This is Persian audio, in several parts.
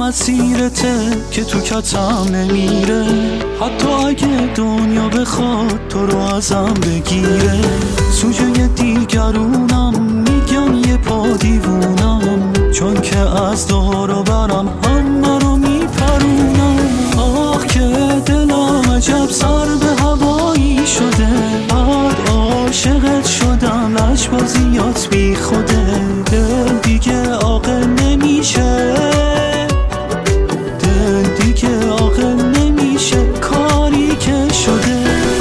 مسیرته که تو کتم نمیره، حتی اگه دنیا بخواد تو رو ازم بگیره. سوژه دیگرونم، میگم یه پا دیوونم، چون که از دار و برم همه رو میپرونم. آخ که دلم عجب سر به هوایی شده، بعد عاشقت شدم لجبازیات بی خوده. دل دیگه عاقل نمیشه، دل دیگه عاقل نمیشه، کاری که شده.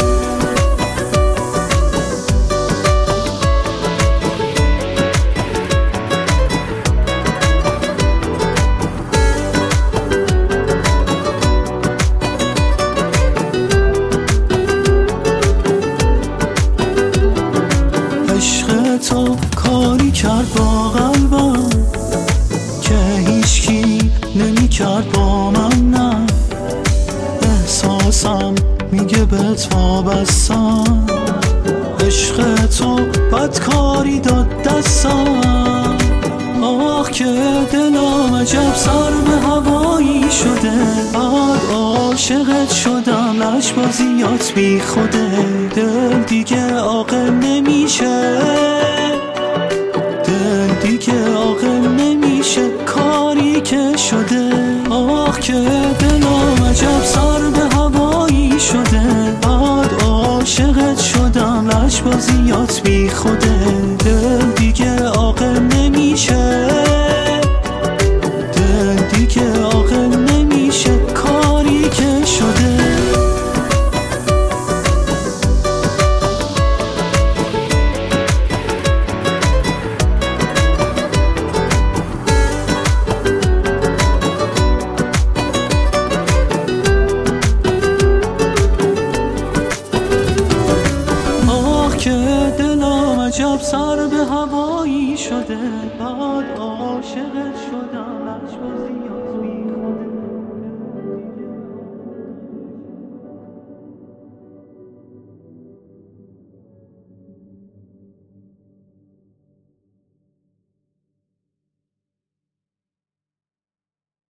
عشق تو کاری کرد با قلبم که هیچکی نمی کرد با من، نه احساسم میگه به تو بستم. عشق تو بدکاری داد دستم. آخ که دلم عجب سر به هوایی شده، بعد عاشقت شدم لجبازیات بی خوده. دل دیگه عاقل نمیشه، دل دیگه عاقل نمیشه، کاری که شده. آخ که دلم عجب سر به هوایی شده، بعد عاشقت شدم لجبازیات بی خوده. دل دیگه عاقل نمیشه، دل دیگه عاقل نمیشه، کاری که شده. آخ که دلم عجب سر به هوایی شده، بعد